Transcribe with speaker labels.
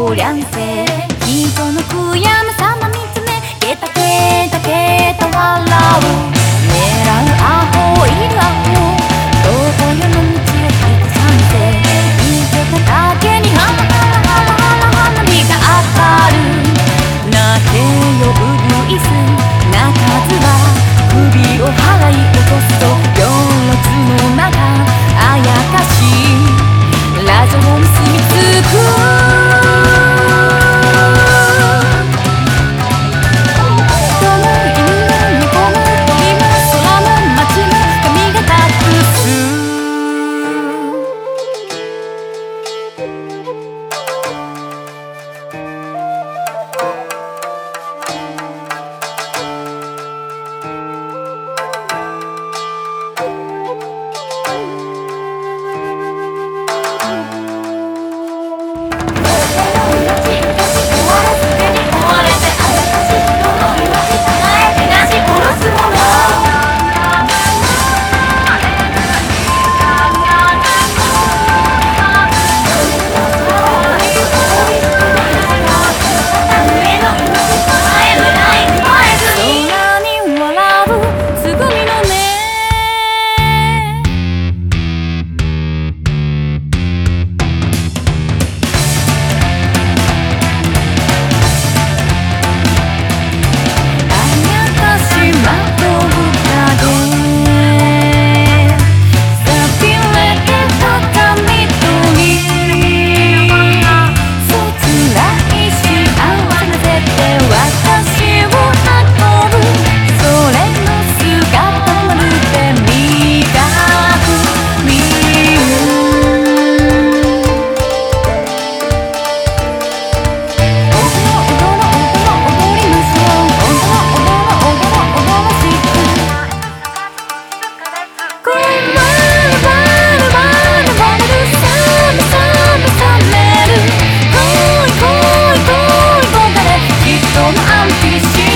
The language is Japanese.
Speaker 1: 通りゃんせ人の悔やむ様見つめゲタゲタゲタ笑う狙うアホいるアホどこよの道を引くさんせ見てただけにハラハラハラハラ花火が当たる泣けよブブイス泣かずは首を払い落とすと行列の中あやかしいラジオに住み着くI'm